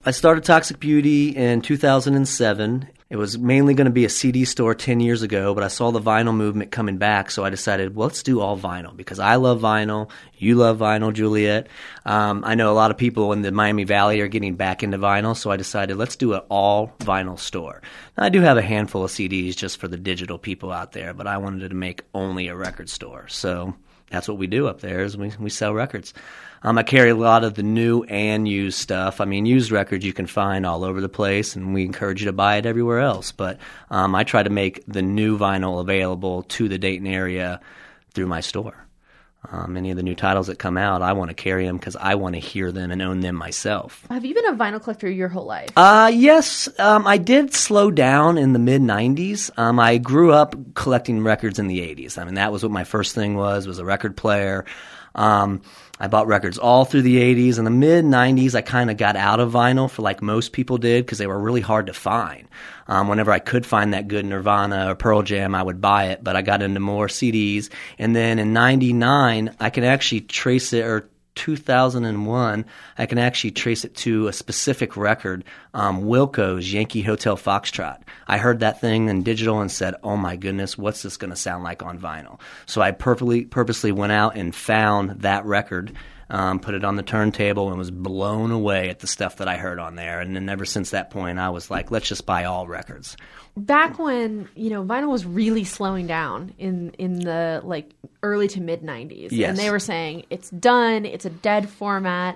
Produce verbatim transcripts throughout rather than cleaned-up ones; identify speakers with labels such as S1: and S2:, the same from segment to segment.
S1: I started Toxic Beauty in two thousand seven. It was mainly going to be a C D store ten years ago, but I saw the vinyl movement coming back, so I decided, well, let's do all vinyl, because I love vinyl, you love vinyl, Juliet. Um, I know a lot of people in the Miami Valley are getting back into vinyl, so I decided, let's do an all-vinyl store. Now, I do have a handful of C Ds just for the digital people out there, but I wanted to make only a record store, so that's what we do up there is we, we sell records. Um, I carry a lot of the new and used stuff. I mean, used records you can find all over the place, and we encourage you to buy it everywhere else. But um, I try to make the new vinyl available to the Dayton area through my store. Um, any of the new titles that come out, I want to carry them because I want to hear them and own them myself.
S2: Have you been a vinyl collector your whole life?
S1: Uh, yes. Um, I did slow down in the mid nineties. Um, I grew up collecting records in the eighties. I mean, that was what my first thing was, was a record player. Um, I bought records all through the eighties. In the mid nineties, I kind of got out of vinyl for like most people did because they were really hard to find. Um, whenever I could find that good Nirvana or Pearl Jam, I would buy it, but I got into more C Ds. And then in ninety-nine, I can actually trace it, or two thousand one, I can actually trace it to a specific record, um, Wilco's Yankee Hotel Foxtrot. I heard that thing in digital and said, oh my goodness, what's this going to sound like on vinyl? So I purposely, purposely went out and found that record, um, put it on the turntable, and was blown away at the stuff that I heard on there. And then ever since that point, I was like, let's just buy all records.
S2: Back when, you know, vinyl was really slowing down in, in the like early to mid nineties.
S1: Yes.
S2: And they were saying it's done, it's a dead format.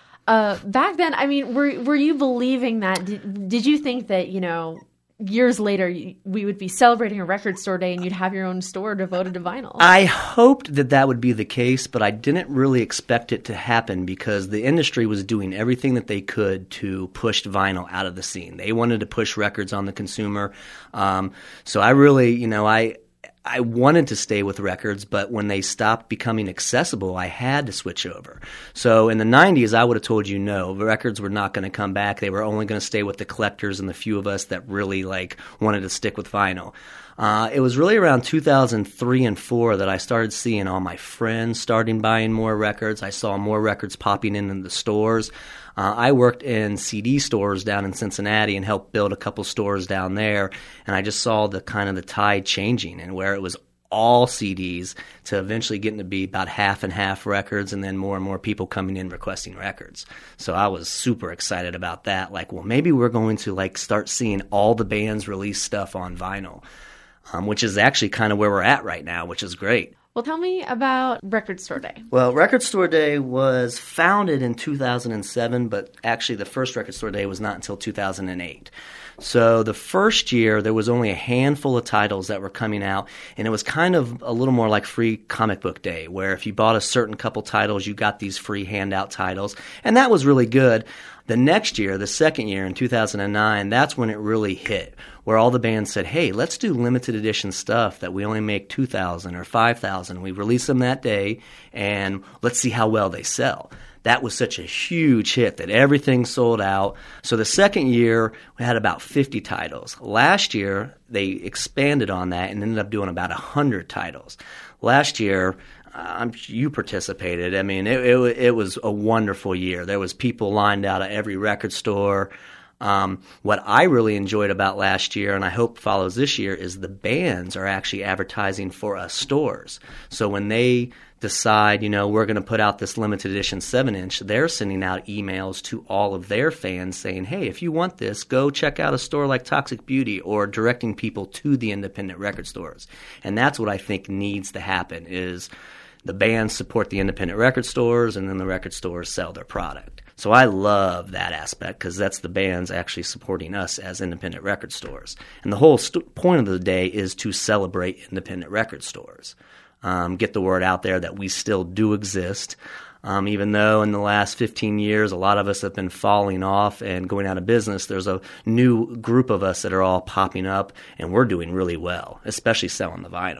S2: Uh, back then, I mean, were were you believing that? Did, did you think that, you know, years later we would be celebrating a record store day and you'd have your own store devoted to vinyl?
S1: I hoped that that would be the case, but I didn't really expect it to happen because the industry was doing everything that they could to push vinyl out of the scene. They wanted to push records on the consumer. Um, so I really, you know, I... I wanted to stay with records, but when they stopped becoming accessible, I had to switch over. So in the nineties, I would have told you no, records were not going to come back. They were only going to stay with the collectors and the few of us that really like wanted to stick with vinyl. Uh, it was really around two thousand three and four that I started seeing all my friends starting buying more records. I saw more records popping in in the stores. Uh, I worked in C D stores down in Cincinnati and helped build a couple stores down there, and I just saw the kind of the tide changing and where it was all C Ds to eventually getting to be about half and half records, and then more and more people coming in requesting records. So I was super excited about that. Like, well, maybe we're going to like start seeing all the bands release stuff on vinyl, um, which is actually kind of where we're at right now, which is great.
S2: Well, tell me about Record Store Day.
S1: Well, Record Store Day was founded in two thousand seven, but actually the first Record Store Day was not until two thousand eight. So the first year, there was only a handful of titles that were coming out, and it was kind of a little more like free comic book day, where if you bought a certain couple titles, you got these free handout titles, and that was really good. The next year, the second year in two thousand nine, that's when it really hit, where all the bands said, hey, let's do limited edition stuff that we only make two thousand or five thousand. We release them that day, and let's see how well they sell. That was such a huge hit that everything sold out. So the second year, we had about fifty titles. Last year, they expanded on that and ended up doing about one hundred titles. Last year, Um, you participated. I mean, it, it it was a wonderful year. There was people lined out at every record store. Um, what I really enjoyed about last year, and I hope follows this year, is the bands are actually advertising for us stores. So when they decide, you know, we're going to put out this limited edition seven inch, they're sending out emails to all of their fans saying, hey, if you want this, go check out a store like Toxic Beauty, or directing people to the independent record stores. And that's what I think needs to happen is the bands support the independent record stores, and then the record stores sell their product. So I love that aspect because that's the bands actually supporting us as independent record stores. And the whole st- point of the day is to celebrate independent record stores. Um, get the word out there that we still do exist. Um, even though in the last fifteen years, a lot of us have been falling off and going out of business, there's a new group of us that are all popping up, and we're doing really well, especially selling the vinyl.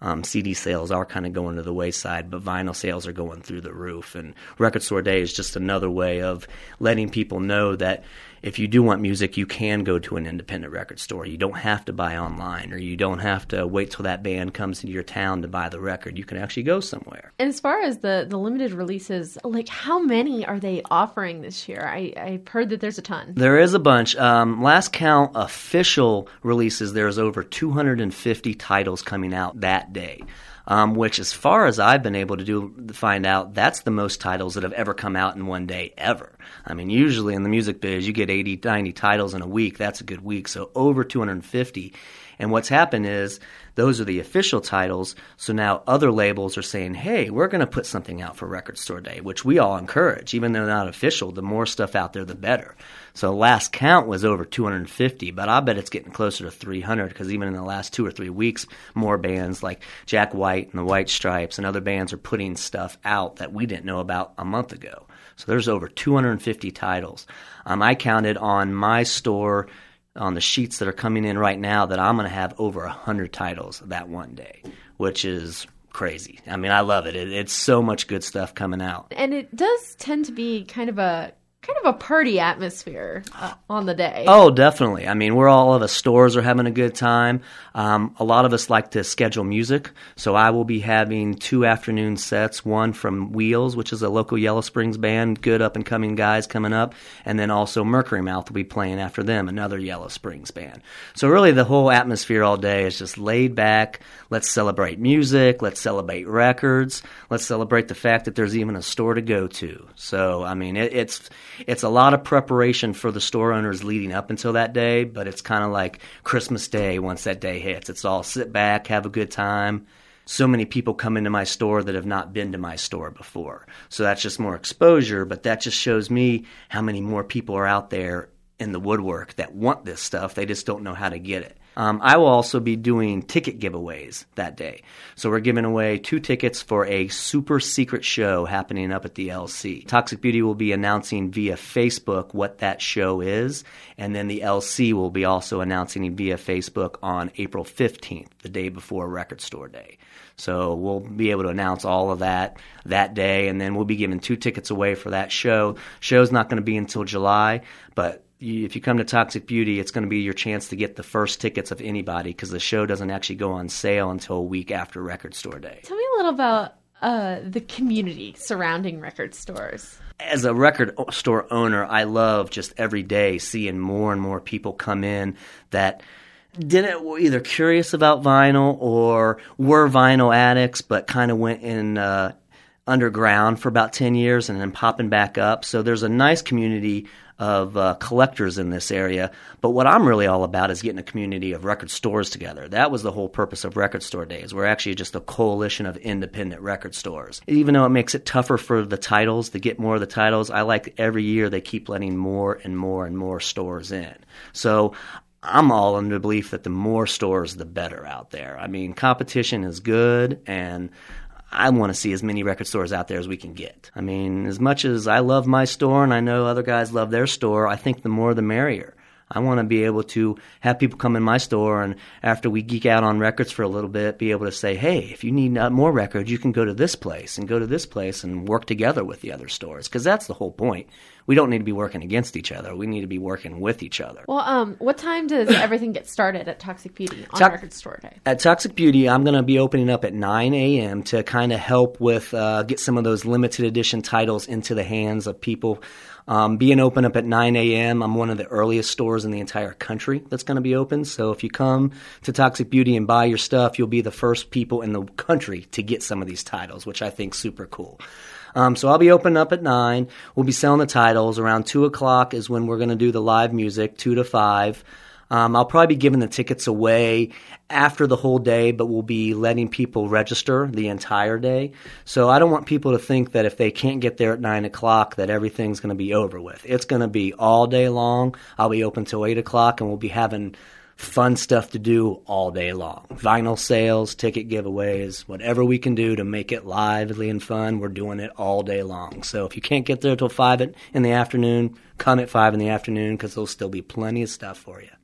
S1: um, C D sales are kind of going to the wayside, but vinyl sales are going through the roof. And Record Store Day is just another way of letting people know that if you do want music, you can go to an independent record store. You don't have to buy online, or you don't have to wait till that band comes into your town to buy the record. You can actually go somewhere.
S2: And as far as the, the limited releases, like how many are they offering this year? I, I've heard that there's a ton.
S1: There is a bunch. Um, last count, official releases, there's over two hundred fifty titles coming out that day. Um, which, as far as I've been able to do to find out, that's the most titles that have ever come out in one day ever. I mean, usually in the music biz, you get eighty, ninety titles in a week. That's a good week. So over two hundred fifty. And what's happened is those are the official titles. So now other labels are saying, hey, we're going to put something out for Record Store Day, which we all encourage. Even though not official, the more stuff out there, the better. So last count was over two hundred fifty, but I bet it's getting closer to three hundred because even in the last two or three weeks, more bands like Jack White and the White Stripes and other bands are putting stuff out that we didn't know about a month ago. So there's over two hundred fifty titles. Um, I counted on my store, on the sheets that are coming in right now, that I'm going to have over one hundred titles that one day, which is crazy. I mean, I love it. it. It's so much good stuff coming out.
S2: And it does tend to be kind of a kind of a party atmosphere uh, on the day.
S1: Oh, definitely. I mean, we're all of us stores are having a good time. Um, a lot of us like to schedule music, so I will be having two afternoon sets, one from Wheels, which is a local Yellow Springs band, good up-and-coming guys coming up, and then also Mercury Mouth will be playing after them, another Yellow Springs band. So really the whole atmosphere all day is just laid back. Let's celebrate music. Let's celebrate records. Let's celebrate the fact that there's even a store to go to. So, I mean, it, it's... It's a lot of preparation for the store owners leading up until that day, but it's kind of like Christmas Day once that day hits. It's all sit back, have a good time. So many people come into my store that have not been to my store before. So that's just more exposure, but that just shows me how many more people are out there in the woodwork that want this stuff. They just don't know how to get it. Um, I will also be doing ticket giveaways that day. So we're giving away two tickets for a super secret show happening up at the L C. Toxic Beauty will be announcing via Facebook what that show is, and then the L C will be also announcing via Facebook on April fifteenth, the day before Record Store Day. So we'll be able to announce all of that that day, and then we'll be giving two tickets away for that show. Show's not going to be until July, but if you come to Toxic Beauty, it's going to be your chance to get the first tickets of anybody because the show doesn't actually go on sale until a week after Record Store Day.
S2: Tell me a little about uh, the community surrounding record stores.
S1: As a record store owner, I love just every day seeing more and more people come in that didn't were either curious about vinyl or were vinyl addicts but kind of went in uh, underground for about ten years and then popping back up. So there's a nice community of uh, collectors in this area. But what I'm really all about is getting a community of record stores together. That was the whole purpose of Record Store Days. We're actually just a coalition of independent record stores. Even though it makes it tougher for the titles to get more of the titles, I like every year they keep letting more and more and more stores in. So I'm all under the belief that the more stores, the better out there. I mean, competition is good, and I want to see as many record stores out there as we can get. I mean, as much as I love my store and I know other guys love their store, I think the more the merrier. I want to be able to have people come in my store and after we geek out on records for a little bit, be able to say, hey, if you need more records, you can go to this place and go to this place and work together with the other stores. Because that's the whole point. We don't need to be working against each other. We need to be working with each other.
S2: Well, um, what time does everything get started at Toxic Beauty on
S1: To-
S2: Record Store Day?
S1: At Toxic Beauty, I'm going to be opening up at nine a.m. to kind of help with uh, get some of those limited edition titles into the hands of people. Um, being open up at nine a.m., I'm one of the earliest stores in the entire country that's going to be open. So if you come to Toxic Beauty and buy your stuff, you'll be the first people in the country to get some of these titles, which I think is super cool. Um, so I'll be opening up at nine. We'll be selling the titles. Around two o'clock is when we're going to do the live music, two to five. Um, I'll probably be giving the tickets away after the whole day, but we'll be letting people register the entire day. So I don't want people to think that if they can't get there at nine o'clock that everything's going to be over with. It's going to be all day long. I'll be open till eight o'clock, and we'll be having fun stuff to do all day long. Vinyl sales, ticket giveaways, whatever we can do to make it lively and fun, we're doing it all day long. So if you can't get there till five in the afternoon, come at five in the afternoon because there'll still be plenty of stuff for you.